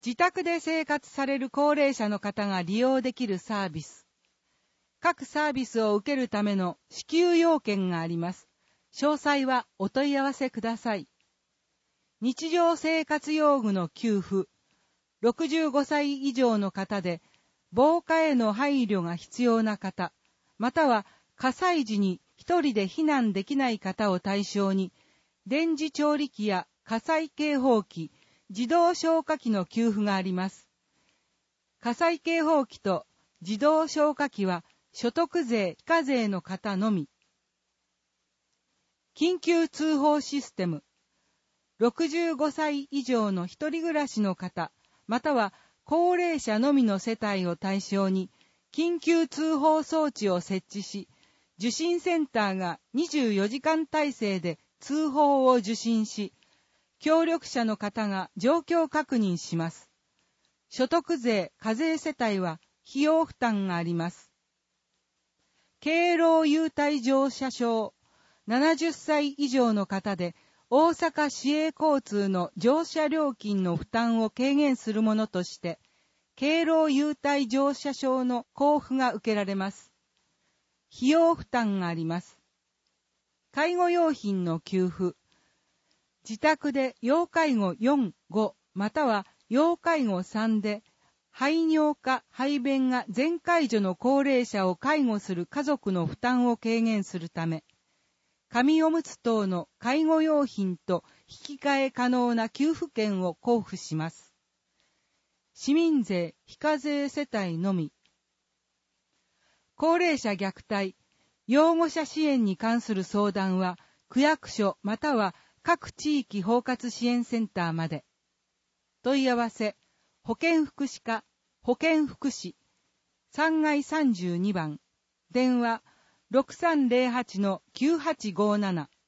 自宅で生活される高齢者の方が利用できるサービス。各サービスを受けるための支給要件があります。詳細はお問い合わせください。日常生活用具の給付。65歳以上の方で、防火への配慮が必要な方、または火災時に一人で避難できない方を対象に、電磁調理器や火災警報器、自動消火器の給付があります。火災警報器と自動消火器は所得税非課税の方のみ。緊急通報システム。65歳以上の一人暮らしの方、または高齢者のみの世帯を対象に緊急通報装置を設置し、受信センターが24時間体制で通報を受信し、協力者の方が状況確認します。所得税課税世帯は費用負担があります。敬老優待乗車証。70歳以上の方で大阪市営交通の乗車料金の負担を軽減するものとして、敬老優待乗車証の交付が受けられます。費用負担があります。介護用品の給付。自宅で要介護4、5、または要介護3で、排尿か排便が全介助の高齢者を介護する家族の負担を軽減するため、紙おむつ等の介護用品と引き換え可能な給付券を交付します。市民税非課税世帯のみ。高齢者虐待、養護者支援に関する相談は、区役所または各地域包括支援センターまで。問い合わせ、保健福祉課、保健福祉、3階32番、電話、6308-9857